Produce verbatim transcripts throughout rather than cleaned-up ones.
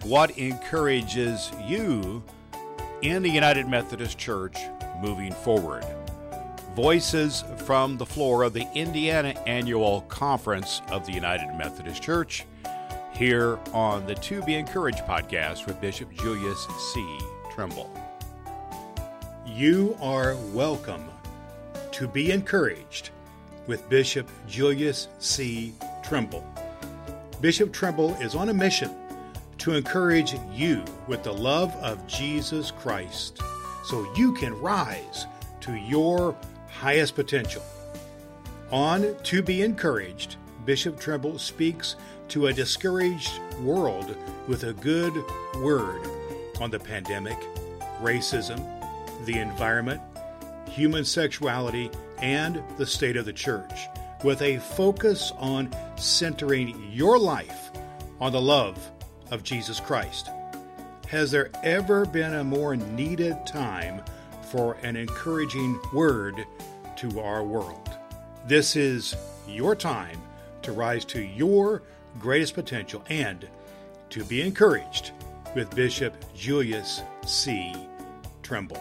what encourages you in the United Methodist Church moving forward. Voices from the floor of the Indiana Annual Conference of the United Methodist Church here on the To Be Encouraged podcast with Bishop Julius C. Trimble. You are welcome to Be Encouraged with Bishop Julius C. Trimble. Bishop Trimble is on a mission to encourage you with the love of Jesus Christ so you can rise to your highest potential. On To Be Encouraged, Bishop Trimble speaks to a discouraged world with a good word on the pandemic, racism, the environment, human sexuality, and the state of the church, with a focus on centering your life on the love of Jesus Christ. Has there ever been a more needed time for an encouraging word to our world? This is your time to rise to your greatest potential and to be encouraged with Bishop Julius C. Trimble.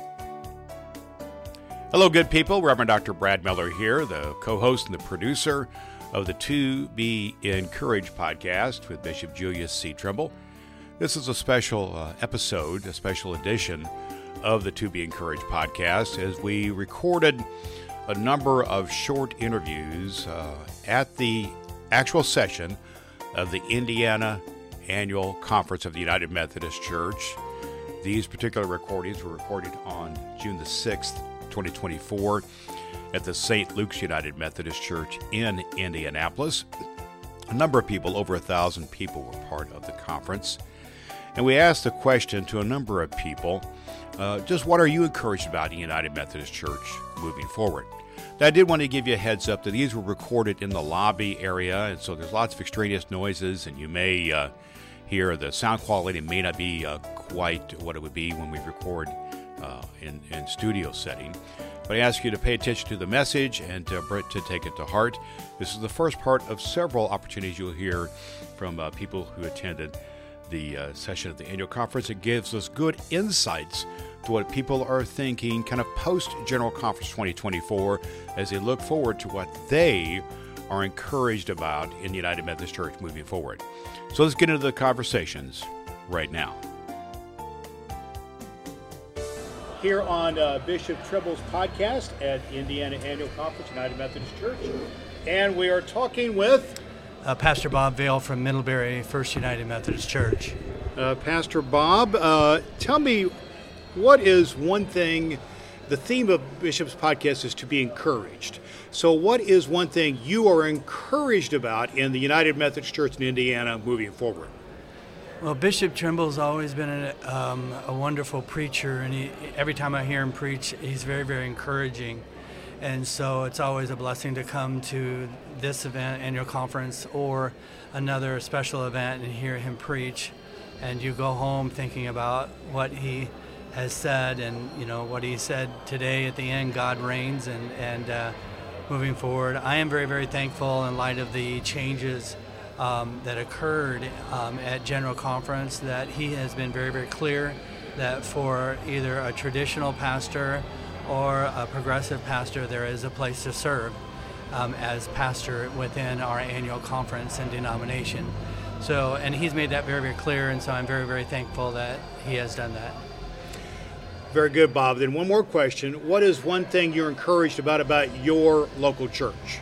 Hello, good people. Reverend Doctor Brad Miller here, the co-host and the producer of the To Be Encouraged podcast with Bishop Julius C. Trimble. This is a special uh, episode, a special edition of the To Be Encouraged podcast, as we recorded a number of short interviews uh, at the actual session of the Indiana Annual Conference of the United Methodist Church. These particular recordings were recorded on June the sixth, twenty twenty-four at the Saint Luke's United Methodist Church in Indianapolis. A number of people, over a thousand people, were part of the conference. And we asked the question to a number of people, uh, just what are you encouraged about in United Methodist Church moving forward? Now, I did want to give you a heads up that these were recorded in the lobby area, and so there's lots of extraneous noises, and you may uh, hear the sound quality may not be uh, quite what it would be when we record uh, in, in studio setting. But I ask you to pay attention to the message and to, to take it to heart. This is the first part of several opportunities you'll hear from uh, people who attended the uh, session of the annual conference. It gives us good insights to what people are thinking kind of post-General Conference twenty twenty-four as they look forward to what they are encouraged about in the United Methodist Church moving forward. So let's get into the conversations right now. Here on uh, Bishop Trimble's podcast at Indiana Annual Conference, United Methodist Church, and we are talking with Uh, Pastor Bob Vail from Middlebury First United Methodist Church. Uh, Pastor Bob, uh, tell me, what is one thing, the theme of Bishop's podcast is to be encouraged. So what is one thing you are encouraged about in the United Methodist Church in Indiana moving forward? Well, Bishop Trimble's always been a, um, a wonderful preacher, and he, every time I hear him preach, he's very, very encouraging. And so it's always a blessing to come to this event, annual conference, or another special event and hear him preach. And you go home thinking about what he has said, and you know what he said today at the end, God reigns, and, and uh, moving forward. I am very, very thankful in light of the changes um, that occurred um, at General Conference that he has been very, very clear that for either a traditional pastor or a progressive pastor, there is a place to serve um, as pastor within our annual conference and denomination. So, and he's made that very, very clear, and so I'm very, very thankful that he has done that. Very good, Bob. Then one more question. What is one thing you're encouraged about about your local church?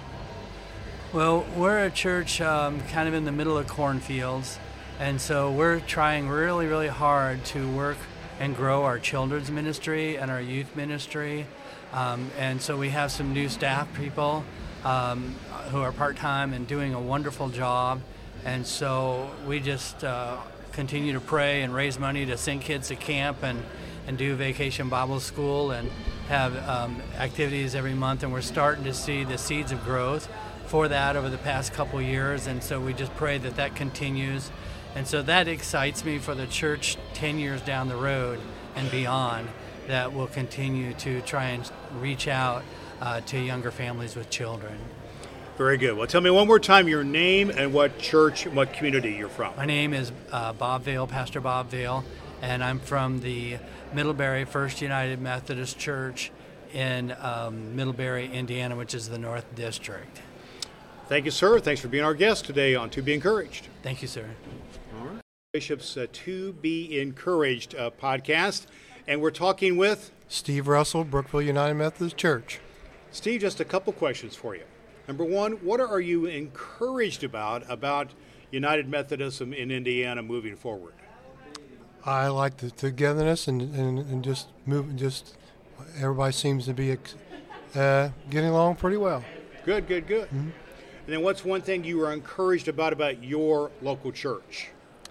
Well, we're a church um, kind of in the middle of cornfields, and so we're trying really, really hard to work and grow our children's ministry and our youth ministry. Um, and so we have some new staff people um, who are part-time and doing a wonderful job. And so we just uh, continue to pray and raise money to send kids to camp and, and do vacation Bible school and have um, activities every month. And we're starting to see the seeds of growth for that over the past couple years. And so we just pray that that continues. And so that excites me for the church ten years down the road and beyond, that will continue to try and reach out uh, to younger families with children. Very good. Well, tell me one more time your name and what church and what community you're from. My name is uh, Bob Vail, Pastor Bob Vail, and I'm from the Middlebury First United Methodist Church in um, Middlebury, Indiana, which is the North District. Thank you, sir. Thanks for being our guest today on To Be Encouraged. Thank you, sir. All right. Bishop's uh, To Be Encouraged uh, podcast, and we're talking with Steve Russell, Brookville United Methodist Church. Steve, just a couple questions for you. Number one, what are you encouraged about about United Methodism in Indiana moving forward? I like the togetherness and, and, and just moving, just everybody seems to be uh, getting along pretty well. Good, good, good. Mm-hmm. And then what's one thing you are encouraged about about your local church?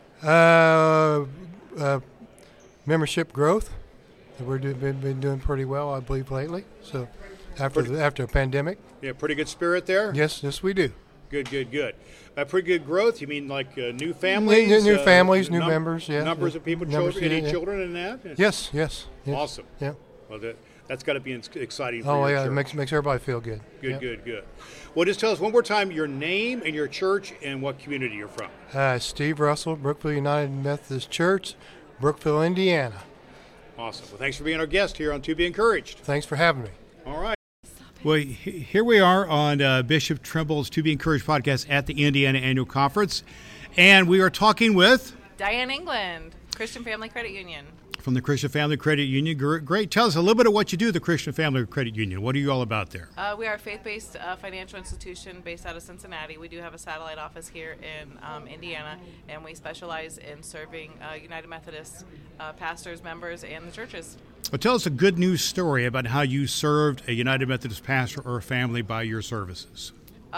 Uh, uh, membership growth. We've do, been, been doing pretty well, I believe, lately. So after the, after a pandemic. Yeah, pretty good spirit there? Yes, yes, we do. Good, good, good. By pretty good growth, you mean like uh, new families? New, new uh, families, new num- members, yeah. Numbers yeah. of people, numbers, children, yeah, any yeah. children in that? Yes, yes. yes. Awesome. Yeah. Well, that, that's got to be exciting for oh, your yeah, church. it makes, makes everybody feel good. Good, yeah. good, good. Well, just tell us one more time your name and your church and what community you're from. Uh, Steve Russell, Brookville United Methodist Church, Brookville, Indiana. Awesome. Well, thanks for being our guest here on To Be Encouraged. Thanks for having me. All right. Well, here we are on uh, Bishop Trimble's To Be Encouraged podcast at the Indiana Annual Conference, and we are talking with Diane England, Christian Family Credit Union. From the Christian Family Credit Union. Great. Tell us a little bit of what you do at the Christian Family Credit Union. What are you all about there? Uh, we are a faith-based uh, financial institution based out of Cincinnati. We do have a satellite office here in um, Indiana, and we specialize in serving uh, United Methodist uh, pastors, members, and the churches. Well, tell us a good news story about how you served a United Methodist pastor or family by your services.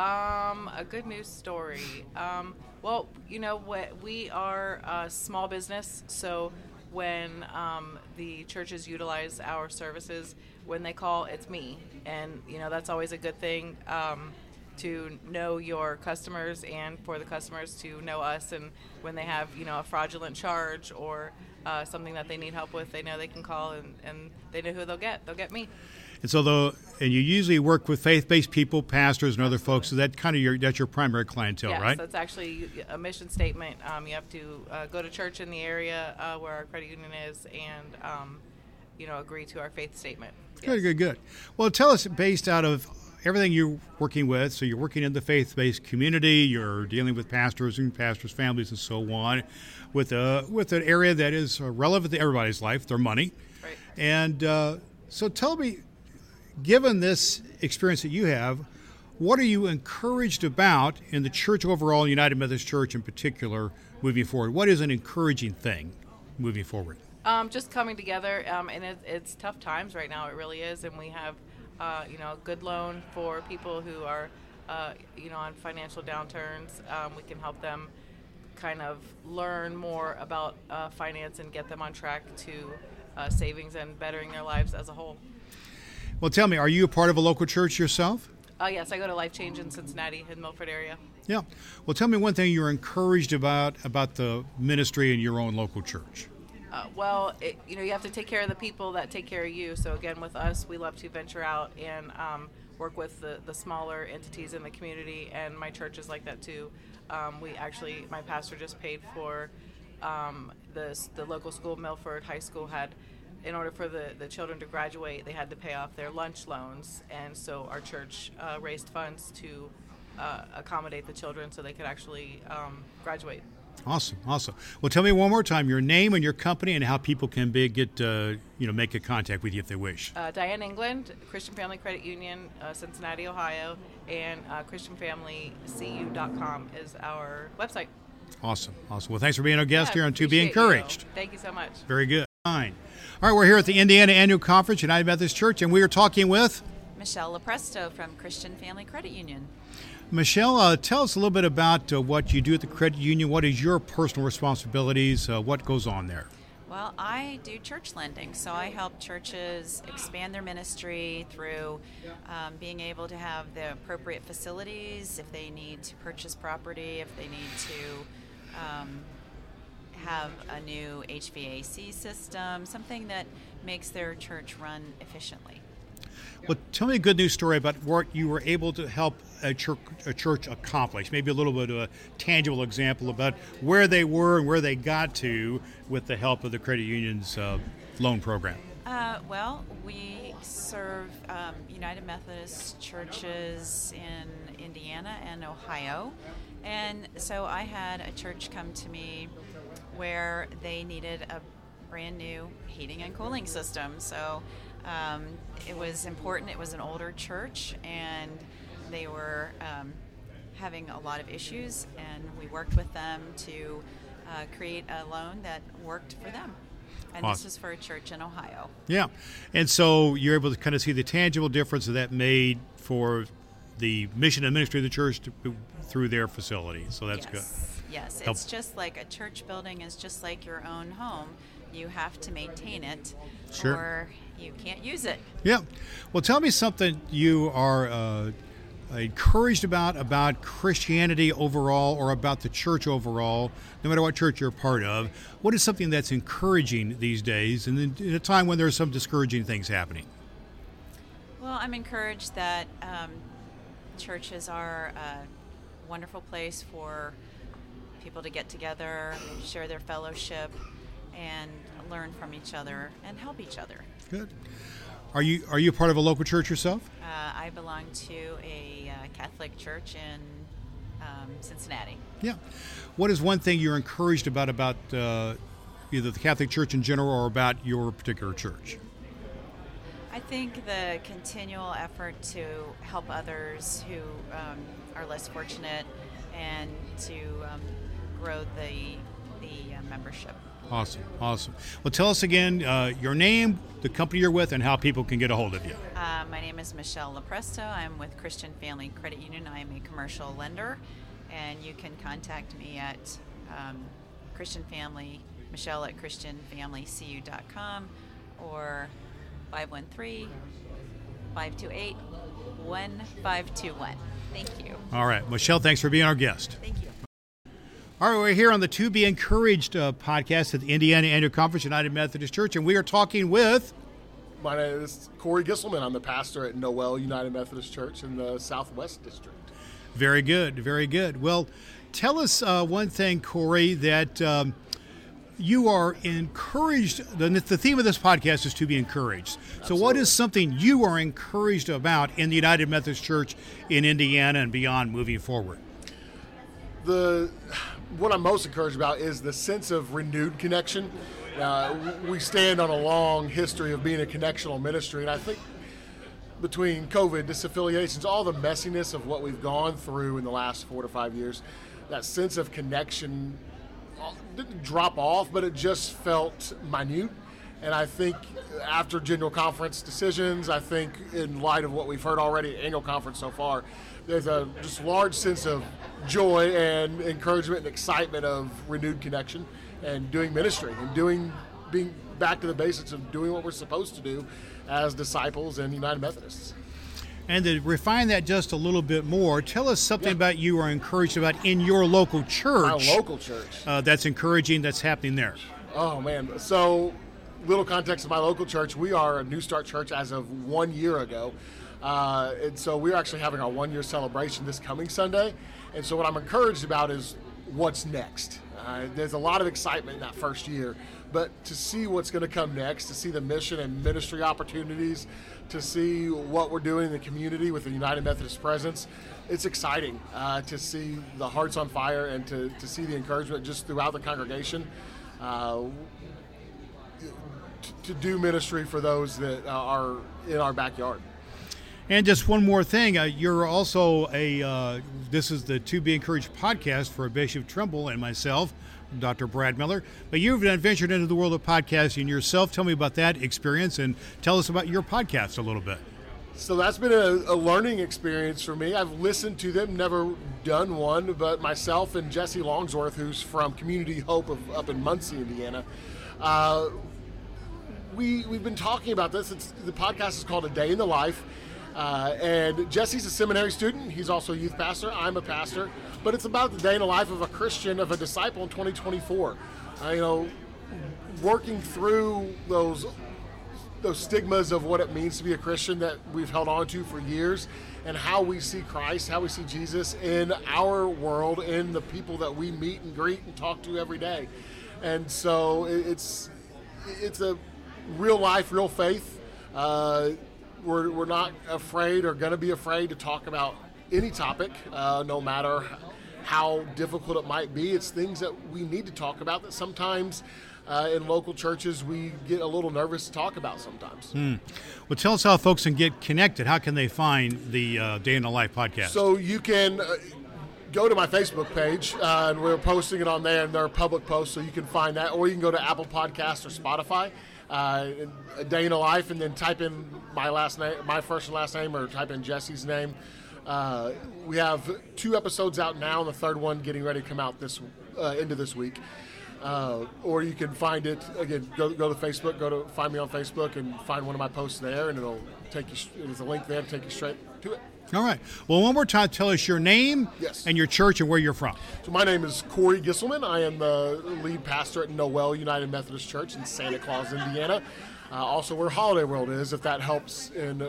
Um, a good news story. Um, well, you know what? We are a small business, so when um, the churches utilize our services, when they call, it's me. And, you know, that's always a good thing um, to know your customers and for the customers to know us. And when they have, you know, a fraudulent charge or uh, something that they need help with, they know they can call and, and they know who they'll get. They'll get me. And so, though, and you usually work with faith-based people, pastors, and other folks. So that kind of your that's your primary clientele, yes, right? Yes, that's actually a mission statement. Um, you have to uh, go to church in the area uh, where our credit union is, and um, you know, agree to our faith statement. Yes. Good, good, good. Well, tell us, based out of everything you're working with. So you're working in the faith-based community. You're dealing with pastors and pastors' families and so on, with a with an area that is relevant to everybody's life, their money. Right. And uh, so, tell me. Given this experience that you have, what are you encouraged about in the church overall, United Methodist Church in particular, moving forward? What is an encouraging thing moving forward? Um, just coming together, um, and it, it's tough times right now. It really is, and we have, uh, you know, a good loan for people who are, uh, you know, on financial downturns. Um, we can help them kind of learn more about uh, finance and get them on track to uh, savings and bettering their lives as a whole. Well, tell me, are you a part of a local church yourself? Uh, yes, I go to Life Change in Cincinnati, in Milford area. Yeah. Well, tell me one thing you're encouraged about about the ministry in your own local church. Uh, well, it, you know, you have to take care of the people that take care of you. So again, with us, we love to venture out and um, work with the, the smaller entities in the community, and my church is like that too. Um, we actually, my pastor just paid for um, the the local school, Milford High School, had. In order for the, the children to graduate, they had to pay off their lunch loans, and so our church uh, raised funds to uh, accommodate the children so they could actually um, graduate. Awesome, awesome. Well, tell me one more time your name and your company and how people can be, get uh, you know make a contact with you if they wish. Uh, Diane England, Christian Family Credit Union, uh, Cincinnati, Ohio, and uh, Christian Family C U dot com is our website. Awesome, awesome. Well, thanks for being our guest yeah, here on To Be Encouraged. You. Thank you so much. Very good. Fine. All right, we're here at the Indiana Annual Conference, United Methodist Church, and we are talking with Michelle LaPresto from Christian Family Credit Union. Michelle, uh, tell us a little bit about uh, what you do at the credit union. What is your personal responsibilities? Uh, what goes on there? Well, I do church lending, so I help churches expand their ministry through um, being able to have the appropriate facilities, if they need to purchase property, if they need to um, have a new H V A C system, something that makes their church run efficiently. Well, tell me a good news story about what you were able to help a church, a church accomplish? Maybe a little bit of a tangible example about where they were and where they got to with the help of the credit union's uh, loan program. Uh, well, we serve um, United Methodist churches in Indiana and Ohio. And so I had a church come to me where they needed a brand new heating and cooling system. So um, it was important. It was an older church, and they were um, having a lot of issues, and we worked with them to uh, create a loan that worked for them. And awesome. This was for a church in Ohio. Yeah. And so you're able to kind of see the tangible difference that that made for the mission and ministry of the church to, through their facility. So that's yes. good. Yes. Help. It's just like a church building is just like your own home. You have to maintain it, sure. or you can't use it. Yeah. Well, tell me something you are uh, encouraged about, about Christianity overall or about the church overall, no matter what church you're a part of. What is something that's encouraging these days and in, in a time when there's some discouraging things happening? Well, I'm encouraged that um, churches are a wonderful place for people to get together, share their fellowship, and learn from each other and help each other. Good. Are you are you part of a local church yourself? Uh, I belong to a uh, Catholic church in um, Cincinnati. Yeah. What is one thing you're encouraged about about uh, either the Catholic Church in general or about your particular church? I think the continual effort to help others who um, are less fortunate and to um, grow the the uh, membership. Awesome, awesome. Well, tell us again uh, your name, the company you're with, and how people can get a hold of you. Uh, my name is Michelle Lepresto. I'm with Christian Family Credit Union. I'm a commercial lender, and you can contact me at um, Christian Family, Michelle at christian family c u dot com, or five one three, five two eight, one five two one. Thank you. All right. Michelle, thanks for being our guest. Thank you. All right, we're here on the To Be Encouraged uh, podcast at the Indiana Annual Conference, United Methodist Church, and we are talking with... My name is Corey Gisselman. I'm the pastor at Noel United Methodist Church in the Southwest District. Very good, very good. Well, tell us uh, one thing, Corey, that um, you are encouraged. The, the theme of this podcast is to be encouraged. Absolutely. So what is something you are encouraged about in the United Methodist Church in Indiana and beyond moving forward? The what I'm most encouraged about is the sense of renewed connection. Uh, we stand on a long history of being a connectional ministry, and I think between COVID, disaffiliations, all the messiness of what we've gone through in the last four to five years, that sense of connection didn't drop off, but it just felt minute. And I think after General Conference decisions, I think in light of what we've heard already at Annual Conference so far, there's a just large sense of joy and encouragement and excitement of renewed connection and doing ministry and doing being back to the basics of doing what we're supposed to do as disciples and United Methodists. And to refine that just a little bit more, tell us something Yeah. about you are encouraged about in your local church. My local church. Uh, that's encouraging, that's happening there. Oh, man. So, little context of my local church. We are a New Start church as of one year ago. Uh, and so we're actually having our one-year celebration this coming Sunday. And so what I'm encouraged about is what's next. Uh, there's a lot of excitement in that first year, but to see what's going to come next, to see the mission and ministry opportunities, to see what we're doing in the community with the United Methodist presence, it's exciting uh, to see the hearts on fire and to, to see the encouragement just throughout the congregation. Uh, to do ministry for those that are in our backyard. And just one more thing, uh, you're also a, uh, this is the To Be Encouraged podcast for Bishop Trimble and myself, Doctor Brad Miller, but you've ventured into the world of podcasting yourself. Tell me about that experience and tell us about your podcast a little bit. So that's been a, a learning experience for me. I've listened to them, never done one, but myself and Jesse Longsworth, who's from Community Hope of, up in Muncie, Indiana, uh, we, we've been talking about this. It's, the podcast is called A Day in the Life. Uh, and Jesse's a seminary student. He's also a youth pastor. I'm a pastor. But it's about the day in the life of a Christian, of a disciple in twenty twenty-four. Uh, you know, working through those those stigmas of what it means to be a Christian that we've held on to for years, and how we see Christ, how we see Jesus in our world, in the people that we meet and greet and talk to every day. And so it's it's a real life, real faith. Uh, we're, we're not afraid or going to be afraid to talk about any topic, uh, no matter how difficult it might be. It's things that we need to talk about that sometimes uh, in local churches we get a little nervous to talk about sometimes. Hmm. Well, tell us how folks can get connected. How can they find the uh, Day in the Life podcast? So you can uh, go to my Facebook page, uh, and we're posting it on there, and there are public posts, so you can find that. Or you can go to Apple Podcasts or Spotify, uh, A Day in a Life, and then type in my last name, my first and last name, or type in Jesse's name. Uh, we have two episodes out now, and the third one getting ready to come out this uh, into this week. Uh, or you can find it, again, go, go to Facebook, go to find me on Facebook and find one of my posts there, and it'll take you, there's a link there to take you straight to it. All right. Well, one more time, tell us your name yes. and your church and where you're from. So my name is Corey Gisselman. I am the lead pastor at Noel United Methodist Church in Santa Claus, Indiana. Uh, also where Holiday World is, if that helps in uh,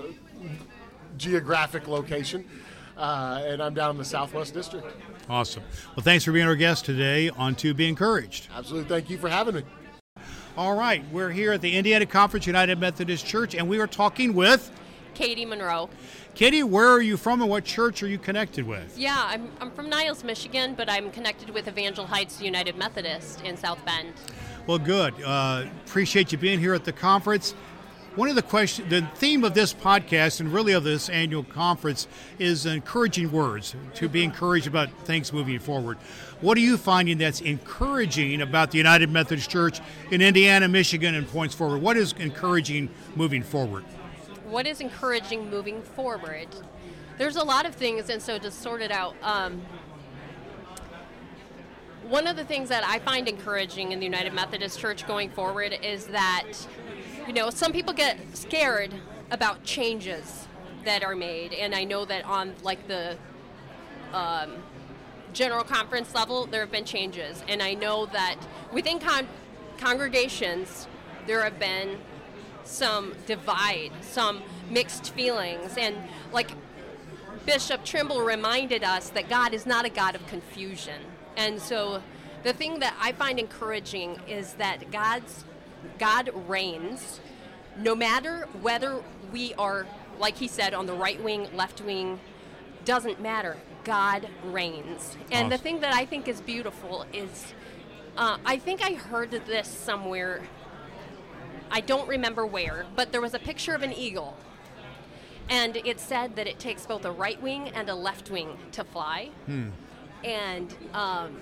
geographic location. Uh, and I'm down in the Southwest District. Awesome. Well, thanks for being our guest today on To Be Encouraged. Absolutely. Thank you for having me. All right. We're here at the Indiana Conference United Methodist Church, and we are talking with Katie Monroe. Katie, where are you from and what church are you connected with? Yeah, I'm, I'm from Niles, Michigan, but I'm connected with Evangel Heights United Methodist in South Bend. Well, good. Uh, appreciate you being here at the conference. One of the questions, the theme of this podcast and really of this annual conference is encouraging words, to be encouraged about things moving forward. What are you finding that's encouraging about the United Methodist Church in Indiana, Michigan, and points forward? What is encouraging moving forward? What is encouraging moving forward? There's a lot of things, and so to sort it out, um, one of the things that I find encouraging in the United Methodist Church going forward is that, you know, some people get scared about changes that are made, and I know that on like the um, general conference level, there have been changes, and I know that within con- congregations, there have been some divide, some mixed feelings, and like Bishop Trimble reminded us that God is not a God of confusion. And so the thing that I find encouraging is that God's God reigns, no matter whether we are, like he said, on the right wing, left wing, doesn't matter. God reigns. And awesome. The thing that I think is beautiful is, uh, I think I heard this somewhere, I don't remember where, but there was a picture of an eagle. And it said that it takes both a right wing and a left wing to fly. Hmm. And um,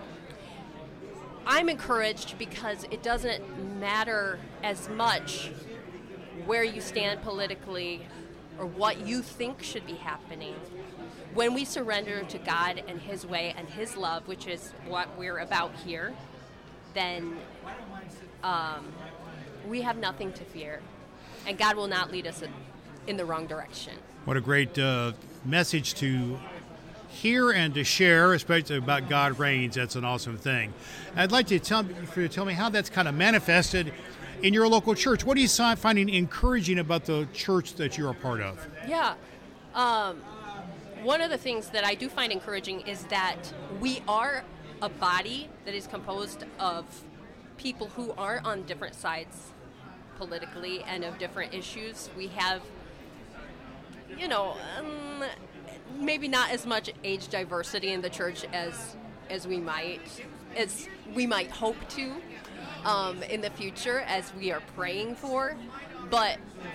I'm encouraged because it doesn't matter as much where you stand politically or what you think should be happening. When we surrender to God and his way and his love, which is what we're about here, then um, we have nothing to fear. And God will not lead us in the wrong direction. What a great uh, message to hear and to share, especially about God reigns. That's an awesome thing. I'd like to tell for you to tell me how that's kind of manifested in your local church. What are you finding encouraging about the church that you're a part of? Yeah. Um, one of the things that I do find encouraging is that we are a body that is composed of people who are on different sides politically and of different issues. We have, you know, um, maybe not as much age diversity in the church as as we might as we might hope to um, in the future, as we are praying for. But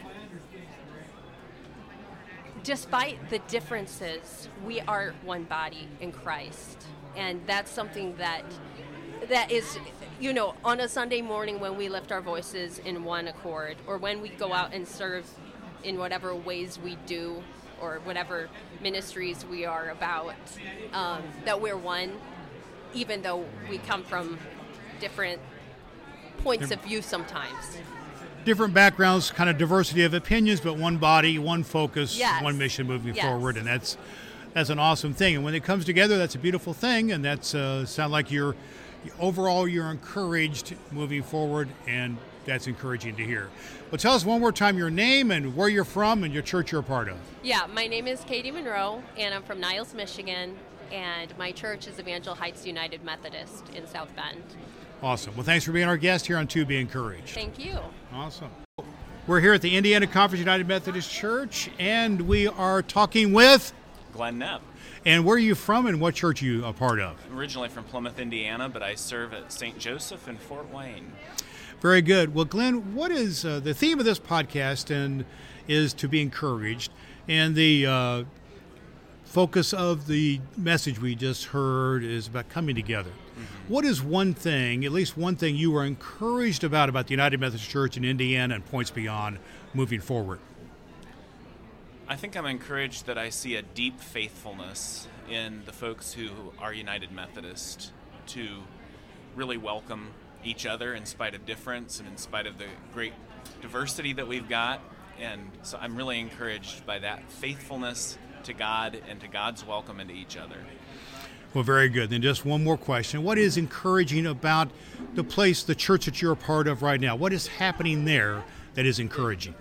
despite the differences, we are one body in Christ, and that's something that that is, you know, on a Sunday morning when we lift our voices in one accord, or when we go out and serve in whatever ways we do, or whatever ministries we are about, um, that we're one, even though we come from different points of view sometimes. Different backgrounds, kind of diversity of opinions, but one body, one focus, yes. one mission moving yes. forward, and that's that's an awesome thing. And when it comes together, that's a beautiful thing, and that's uh, sound like you're overall you're encouraged moving forward and that's encouraging to hear. Well, tell us one more time your name and where you're from and your church you're a part of. Yeah, my name is Katie Monroe, and I'm from Niles, Michigan, and my church is Evangel Heights United Methodist in South Bend. Awesome. Well, thanks for being our guest here on To Be Encouraged. Thank you. Awesome. We're here at the Indiana Conference United Methodist Church, and we are talking with Glenn Knapp. And where are you from and what church are you a part of? I'm originally from Plymouth, Indiana, but I serve at Saint Joseph in Fort Wayne. Very good. Well, Glenn, what is uh, the theme of this podcast and is to be encouraged, and the uh, focus of the message we just heard is about coming together. Mm-hmm. What is one thing, at least one thing you are encouraged about about the United Methodist Church in Indiana and points beyond moving forward? I think I'm encouraged that I see a deep faithfulness in the folks who are United Methodist to really welcome each other in spite of difference and in spite of the great diversity that we've got. And so I'm really encouraged by that faithfulness to God and to God's welcome into each other. Well, very good. Then just one more question. What is encouraging about the place, the church that you're a part of right now? What is happening there that is encouraging?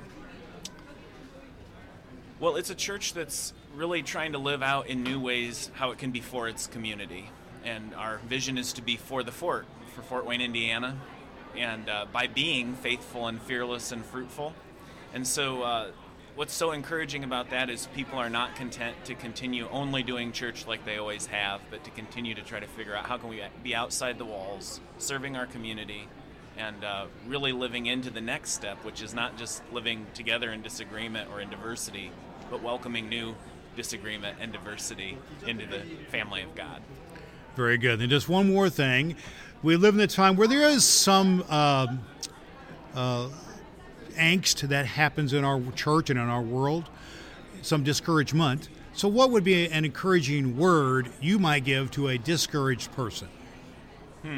Well, it's a church that's really trying to live out in new ways how it can be for its community. And our vision is to be for the fort, for Fort Wayne, Indiana, and uh, by being faithful and fearless and fruitful. And so uh, what's so encouraging about that is people are not content to continue only doing church like they always have, but to continue to try to figure out how can we be outside the walls, serving our community, and uh, really living into the next step, which is not just living together in disagreement or in diversity, but welcoming new disagreement and diversity into the family of God. Very good. And just one more thing. We live in a time where there is some uh, uh, angst that happens in our church and in our world, some discouragement. So what would be an encouraging word you might give to a discouraged person? Hmm.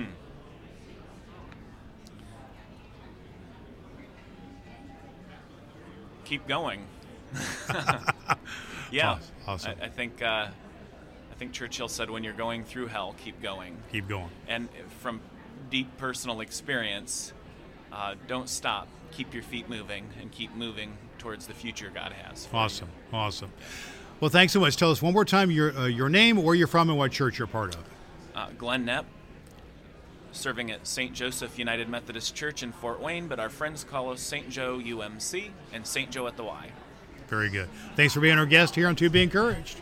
Keep going. Yeah, awesome. I, I think uh, I think Churchill said, "When you're going through hell, keep going." Keep going. And from deep personal experience, uh, don't stop. Keep your feet moving and keep moving towards the future God has. For awesome, you. awesome. Well, thanks so much. Tell us one more time your uh, your name, where you're from, and what church you're part of. Uh, Glenn Knapp, serving at Saint Joseph United Methodist Church in Fort Wayne, but our friends call us Saint Joe U M C and Saint Joe at the Y. Very good. Thanks for being our guest here on To Be Encouraged.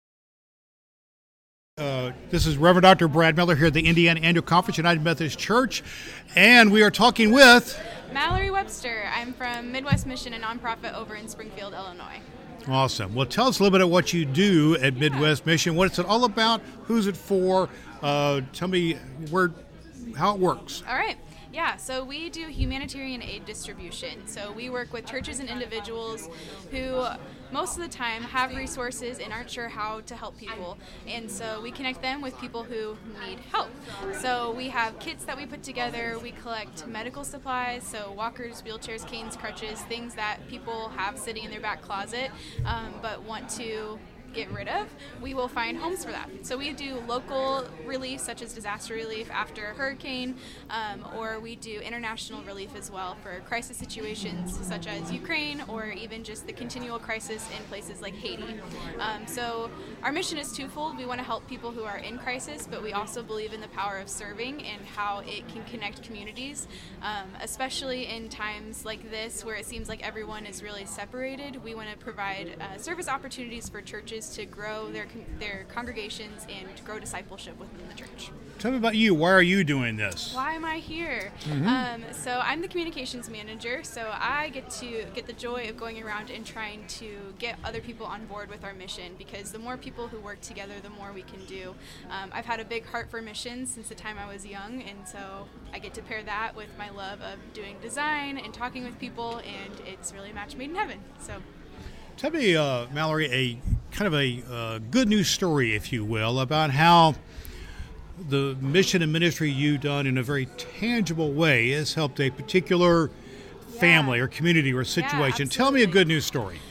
Uh, this is Reverend Doctor Brad Miller here at the Indiana Annual Conference United Methodist Church, and we are talking with Mallory Webster. I'm from Midwest Mission, a nonprofit over in Springfield, Illinois. Awesome. Well, tell us a little bit of what you do at Midwest yeah. Mission. What is it all about? Who's it for? Uh, tell me where, how it works. All right. Yeah, so we do humanitarian aid distribution. So we work with churches and individuals who most of the time have resources and aren't sure how to help people. And so we connect them with people who need help. So we have kits that we put together. We collect medical supplies, so walkers, wheelchairs, canes, crutches, things that people have sitting in their back closet um, but want to get rid of. We will find homes for that. So we do local relief, such as disaster relief after a hurricane, um, or we do international relief as well for crisis situations such as Ukraine, or even just the continual crisis in places like Haiti. Um, so our mission is twofold. We want to help people who are in crisis, but we also believe in the power of serving and how it can connect communities, um, especially in times like this where it seems like everyone is really separated. We want to provide uh, service opportunities for churches to grow their their congregations and to grow discipleship within the church. Tell me about you. Why are you doing this? Why am I here? Mm-hmm. Um, so I'm the communications manager, so I get to get the joy of going around and trying to get other people on board with our mission, because the more people who work together, the more we can do. Um, I've had a big heart for missions since the time I was young, and so I get to pair that with my love of doing design and talking with people, and it's really a match made in heaven. So. Tell me, uh, Mallory, a kind of a uh, good news story, if you will, about how the mission and ministry you've done in a very tangible way has helped a particular yeah. family or community or situation. Yeah, Tell me a good news story. Okay,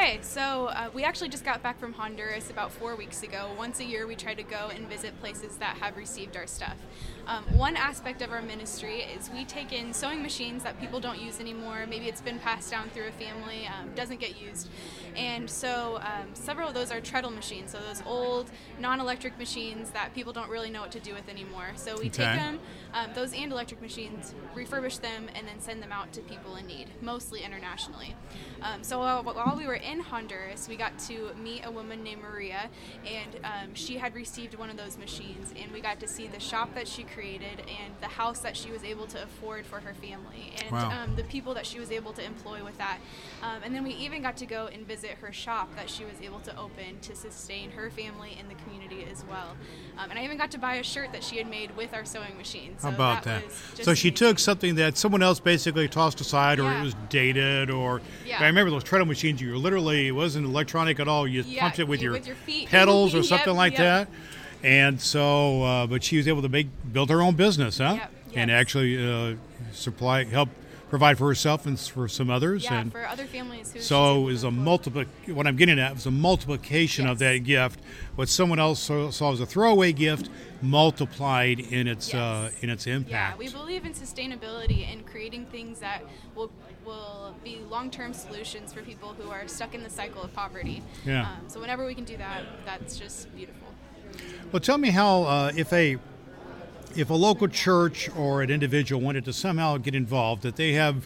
Okay, so uh, we actually just got back from Honduras about four weeks ago. Once a year, we try to go and visit places that have received our stuff. Um, one aspect of our ministry is we take in sewing machines that people don't use anymore. Maybe it's been passed down through a family, um, doesn't get used. And so um, several of those are treadle machines, so those old non-electric machines that people don't really know what to do with anymore. So we Okay. take them, um, those and electric machines, refurbish them, and then send them out to people in need, mostly internationally. Um, so while, while we were in Honduras, we got to meet a woman named Maria, and um, she had received one of those machines, and we got to see the shop that she created and the house that she was able to afford for her family, and Wow. um, the people that she was able to employ with that. Um, and then we even got to go and visit her shop that she was able to open to sustain her family and the community as well. Um, and I even got to buy a shirt that she had made with our sewing machine. So How about that? was just So she amazing. took something that someone else basically tossed aside, or Yeah. it was dated, or Yeah. I remember those treadle machines. You were literally, it wasn't electronic at all. You Yeah, pumped it with you- your, with your feet. pedals or Yep, something like yep. that. And so, uh, but she was able to make build her own business, huh? Yep, And yes. actually uh, supply, help provide for herself and s- for some others. Yeah, and for other families who. so it she's was able a to employ. multiple. What I'm getting at was a multiplication of Yes. that gift. What someone else saw, saw as a throwaway gift, multiplied in its uh, Yes. in its Yeah, impact. we believe in sustainability and creating things that will will be long-term solutions for people who are stuck in the cycle of poverty. Yeah. Um, so whenever we can do that, that's just beautiful. Well, tell me how uh, if a if a local church or an individual wanted to somehow get involved, that they have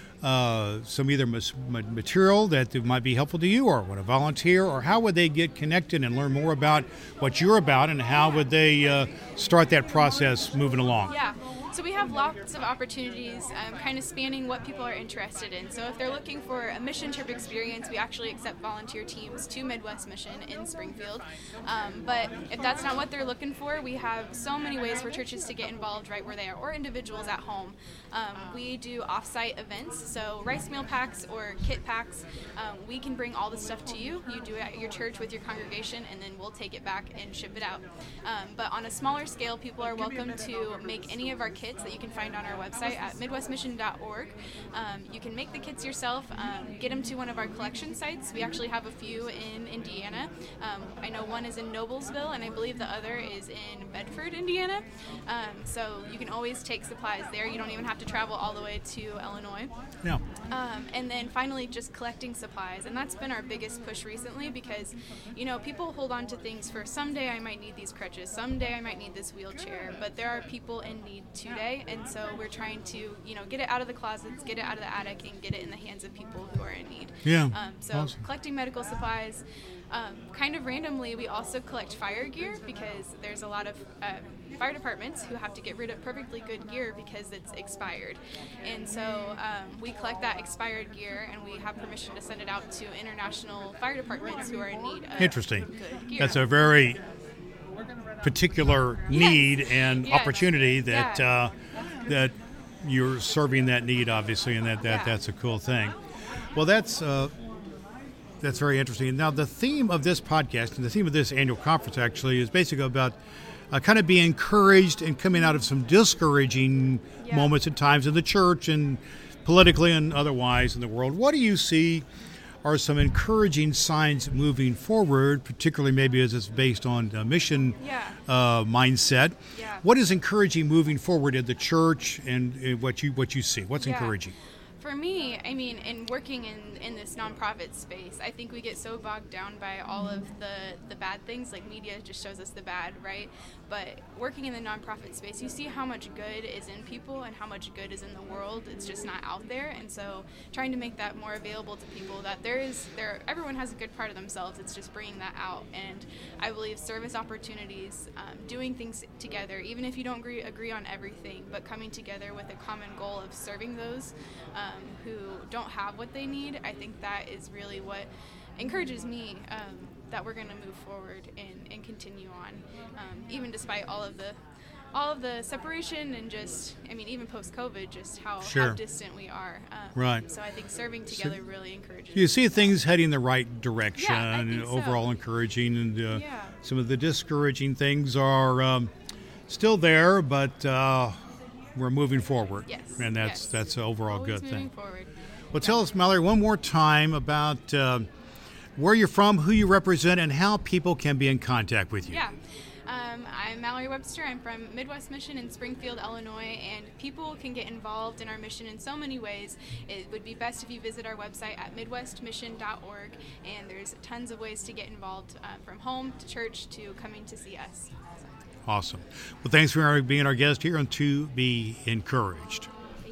uh, some either mas- ma- material that might be helpful to you, or want to volunteer, or how would they get connected and learn more about what you're about, and how would they uh, start that process moving along? Yeah. So we have lots of opportunities, um, kind of spanning what people are interested in. So if they're looking for a mission trip experience, we actually accept volunteer teams to Midwest Mission in Springfield. Um, but if that's not what they're looking for, we have so many ways for churches to get involved right where they are, or individuals at home. Um, we do off-site events, so rice meal packs or kit packs. Um, we can bring all the stuff to you. You do it at your church with your congregation, and then we'll take it back and ship it out. Um, but on a smaller scale, people are welcome to make any of our kits that you can find on our website at midwest mission dot org. Um, you can make the kits yourself, um, get them to one of our collection sites. We actually have a few in Indiana. Um, I know one is in Noblesville, and I believe the other is in Bedford, Indiana. Um, so you can always take supplies there. You don't even have to travel all the way to Illinois. Yeah. Um, and then finally, just collecting supplies. And that's been our biggest push recently because, you know, people hold on to things for someday I might need these crutches, someday I might need this wheelchair, but there are people in need today. And so we're trying to, you know, get it out of the closets, get it out of the attic, and get it in the hands of people who are in need. Yeah. Um, so Awesome. collecting medical supplies. Um, kind of randomly, we also collect fire gear because there's a lot of uh, fire departments who have to get rid of perfectly good gear because it's expired. And so um, we collect that expired gear, and we have permission to send it out to international fire departments who are in need of Interesting. good gear. That's a very particular need and Yes. opportunity that Yeah. uh, that you're serving that need, obviously, and that, that Yeah. that's a cool thing. Well, that's uh, that's very interesting. Now, the theme of this podcast and the theme of this annual conference actually is basically about uh, kind of being encouraged and coming out of some discouraging Yeah. moments and times in the church and politically and otherwise in the world. What do you see are some encouraging signs moving forward, particularly maybe as it's based on a mission Yeah. uh, mindset? Yeah. What is encouraging moving forward in the church, and uh, what you what you see? What's Yeah. encouraging? For me, I mean, in working in, in this nonprofit space, I think we get so bogged down by all of the, the bad things, like media just shows us the bad, right? But working in the nonprofit space, you see how much good is in people and how much good is in the world. It's just not out there. And so trying to make that more available to people, that there is, there everyone has a good part of themselves. It's just bringing that out. And I believe service opportunities, um, doing things together, even if you don't agree, agree on everything, but coming together with a common goal of serving those um, who don't have what they need, I think that is really what encourages me um, that we're going to move forward and, and continue on, um, even despite all of the all of the separation and just, I mean, even post-COVID, just how, Sure. how distant we are. Um, Right. So I think serving together really encourages. You see things heading the right direction, Yeah, I think and so. overall encouraging, and uh, Yeah. some of the discouraging things are um, still there, but uh, we're moving forward. Yes, And that's yes. that's an overall Always good moving thing. forward. Well, tell us, Mallory, one more time about uh, where you're from, who you represent, and how people can be in contact with you. Yeah. Um, I'm Mallory Webster. I'm from Midwest Mission in Springfield, Illinois, and people can get involved in our mission in so many ways. It would be best if you visit our website at midwest mission dot org, and there's tons of ways to get involved, uh, from home to church to coming to see us. So. Awesome. Well, thanks for being our guest here on To Be Encouraged.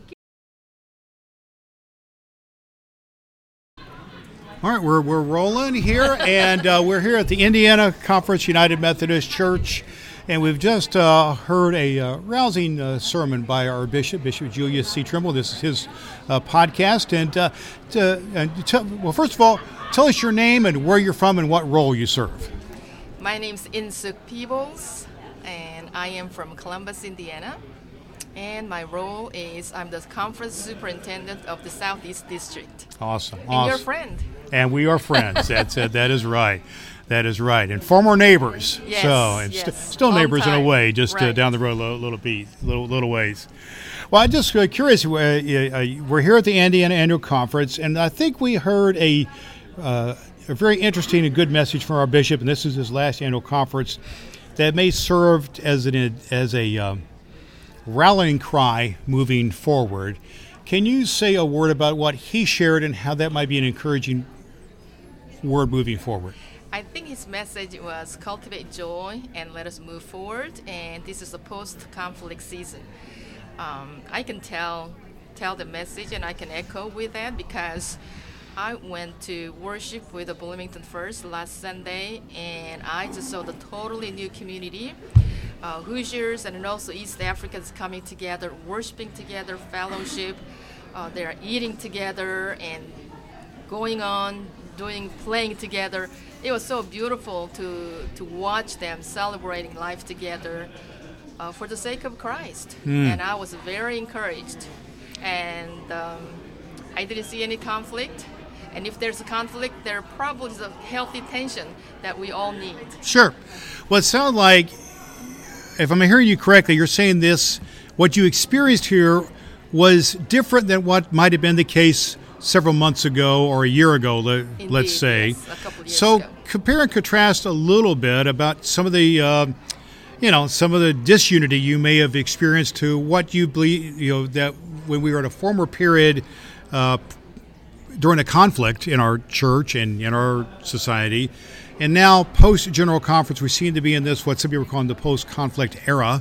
All right, we're we're rolling here, and uh, we're here at the Indiana Conference United Methodist Church, and we've just uh, heard a uh, rousing uh, sermon by our bishop, Bishop Julius C. Trimble. This is his uh, podcast, and uh, to, and to, well, first of all, tell us your name and where you're from and what role you serve. My name's Insuk Peebles, and I am from Columbus, Indiana. And my role is I'm the conference superintendent of the Southeast District. Awesome. And awesome. your friend. And we are friends. That's uh, that is right. That is right. And former neighbors. Yes, so and yes. st- still Long neighbors time. in a way, just uh, Right. down the road a little, little bit, little little ways. Well, I'm just uh, curious. Uh, uh, we're here at the Indiana Annual Conference, and I think we heard a uh, a very interesting and good message from our bishop, and this is his last annual conference, that may serve as an as a um, rallying cry moving forward. Can you say a word about what he shared and how that might be an encouraging word moving forward? I think his message was cultivate joy and let us move forward. And this is a post-conflict season. Um, I can tell tell the message, and I can echo with that because I went to worship with the Bloomington First last Sunday, and I just saw the totally new community. Uh, Hoosiers and also East Africans coming together, worshiping together, fellowship. Uh, they're eating together and going on, doing, playing together. It was so beautiful to to watch them celebrating life together uh, for the sake of Christ. Mm. And I was very encouraged. And um, I didn't see any conflict. And if there's a conflict, there probably is a healthy tension that we all need. Sure. Well, it sounds like, if I'm hearing you correctly, you're saying this, what you experienced here was different than what might have been the case several months ago or a year ago, let, Indeed, let's say. yes, a couple years so ago. compare and contrast a little bit about some of the, uh, you know, some of the disunity you may have experienced to what you believe, you know, that when we were in a former period uh, during a conflict in our church and in our society, and now post-General Conference, we seem to be in this, what some people are calling the post-conflict era.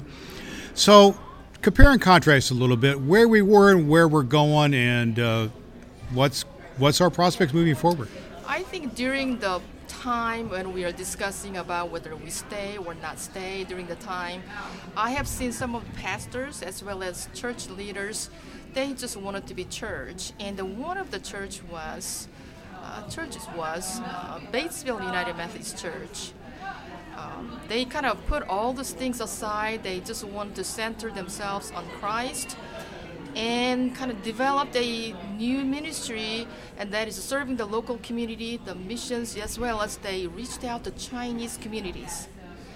So compare and contrast a little bit where we were and where we're going, and uh, what's what's our prospects moving forward. I think during the time when we are discussing about whether we stay or not stay during the time, I have seen some of the pastors as well as church leaders, they just wanted to be church. And the, one of the church was, uh, churches was uh, Batesville United Methodist Church. Um, they kind of put all those things aside. They just want to center themselves on Christ and kind of developed a new ministry, and that is serving the local community, the missions, as well as they reached out to Chinese communities.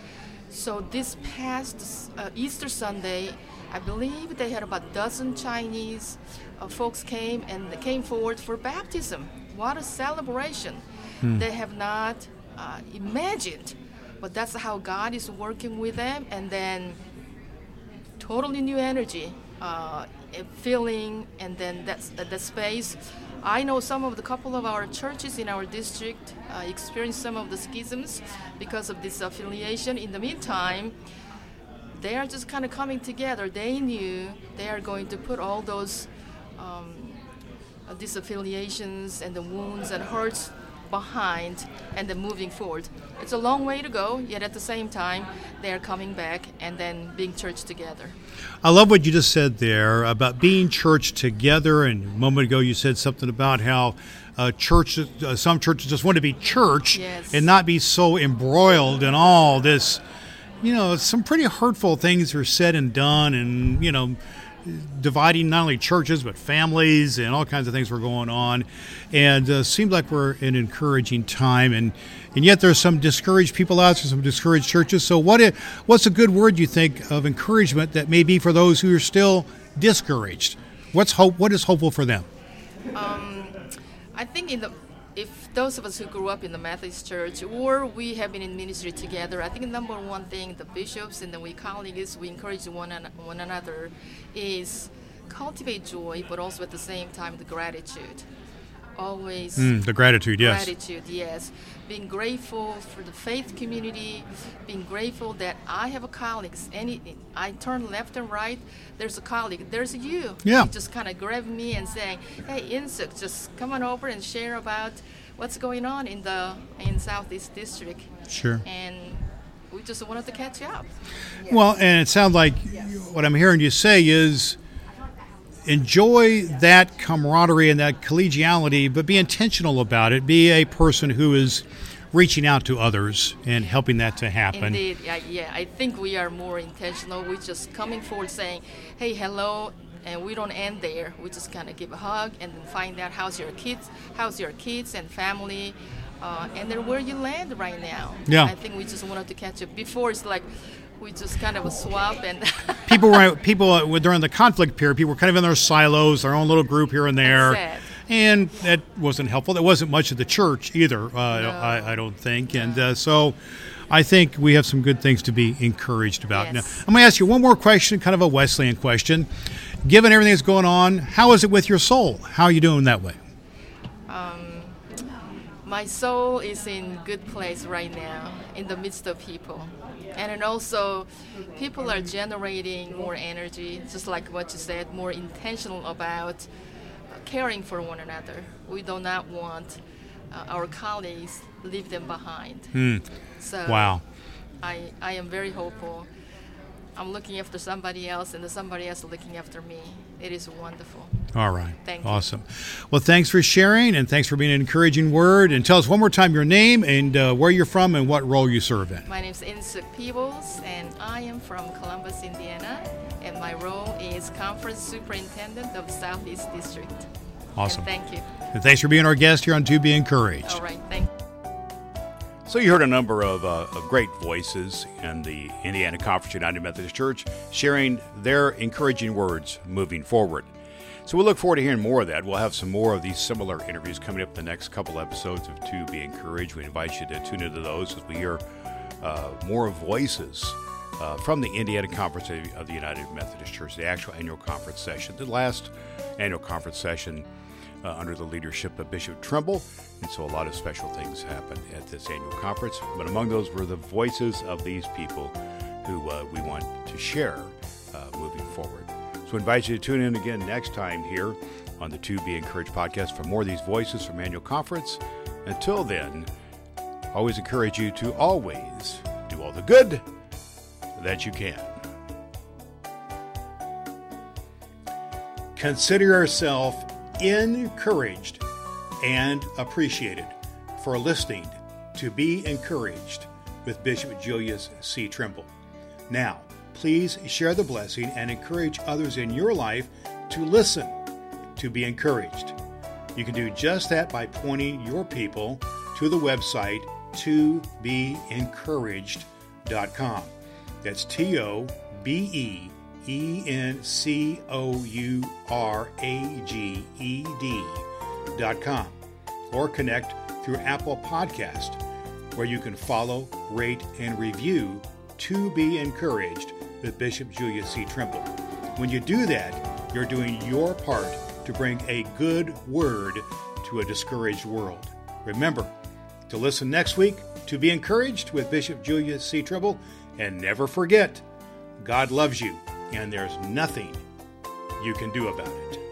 So this past uh, Easter Sunday, I believe they had about a dozen Chinese uh, folks came and they came forward for baptism. What a celebration. Hmm. They have not uh, imagined, but that's how God is working with them, and then totally new energy. Uh, feeling, and then that's uh, the space. I know some of the couple of our churches in our district uh, experienced some of the schisms because of this affiliation. In the meantime, they are just kind of coming together. They knew they are going to put all those um, uh, disaffiliations and the wounds and hurts behind and then moving forward. It's a long way to go, yet at the same time, they are coming back and then being church together. I love what you just said there about being church together. And a moment ago you said something about how uh, church, uh, some churches just want to be church Yes. and not be so embroiled in all this. You know, some pretty hurtful things are said and done, and, you know, dividing not only churches but families, and all kinds of things were going on. And uh, seemed like we're in an encouraging time, and and yet there's some discouraged people out there, some discouraged churches. So what is, what's a good word you think of encouragement that may be for those who are still discouraged? What's hope? What is hopeful for them? Um, I think in the if those of us who grew up in the Methodist Church or we have been in ministry together, I think the number one thing the bishops and then we colleagues, we encourage one, an- one another is cultivate joy, but also at the same time the gratitude. Always Mm, the gratitude, yes. Gratitude, yes. Being grateful for the faith community, being grateful that I have a colleagues. Any, I turn left and right, there's a colleague, there's you. Yeah. You just kind of grab me and say, hey, Insuk, just come on over and share about what's going on in the in Southeast District. Sure. And we just wanted to catch up. Well, and it sounds like what I'm hearing you say is enjoy that camaraderie and that collegiality, but be intentional about it. Be a person who is reaching out to others and helping that to happen. Indeed, yeah, yeah. I think we are more intentional. We're just coming forward saying, hey, hello, and we don't end there. We just kind of give a hug and then find out how's your kids, how's your kids and family, uh, and then where you land right now. Yeah. I think we just wanted to catch up. Before it's like we just kind of a swap and people were people uh, during the conflict period. People were kind of in their silos, their own little group here and there, sad. And that wasn't helpful. There wasn't much of the church either. Uh, No. I, I don't think, and uh, so I think we have some good things to be encouraged about. Yes. Now, I'm going to ask you one more question, kind of a Wesleyan question. Given everything that's going on, how is it with your soul? How are you doing that way? My soul is in good place right now in the midst of people. And then also people are generating more energy, just like what you said, more intentional about uh, caring for one another. We do not want uh, our colleagues leave them behind. Hmm. So Wow. I, I am very hopeful. I'm looking after somebody else and somebody else looking after me. It is wonderful. All right. Thank you. Awesome. Well, thanks for sharing, and thanks for being an encouraging word. And tell us one more time your name and uh, where you're from and what role you serve in. My name is Insuk Peebles, and I am from Columbus, Indiana, and my role is Conference Superintendent of Southeast District. Awesome. And thank you. And thanks for being our guest here on To Be Encouraged. All right, thank you. So you heard a number of, uh, of great voices in the Indiana Conference United Methodist Church sharing their encouraging words moving forward. So we'll look forward to hearing more of that. We'll have some more of these similar interviews coming up in the next couple episodes of To Be Encouraged. We invite you to tune into those as we hear uh, more voices uh, from the Indiana Conference of the United Methodist Church, the actual annual conference session, the last annual conference session uh, under the leadership of Bishop Trimble. And so a lot of special things happened at this annual conference. But among those were the voices of these people who uh, we want to share uh, moving forward. So I invite you to tune in again next time here on the To Be Encouraged podcast for more of these voices from annual conference. Until then, always encourage you to always do all the good that you can. Consider yourself encouraged and appreciated for listening to Be Encouraged with Bishop Julius C. Trimble. Now, please share the blessing and encourage others in your life to listen to Be Encouraged. You can do just that by pointing your people to the website to be encouraged dot com. That's T O B E E N C O U R A G E D dot com, or connect through Apple Podcast, where you can follow, rate, and review To Be Encouraged with Bishop Julius C. Trimble. When you do that, you're doing your part to bring a good word to a discouraged world. Remember to listen next week to Be Encouraged with Bishop Julius C. Trimble, and never forget, God loves you, and there's nothing you can do about it.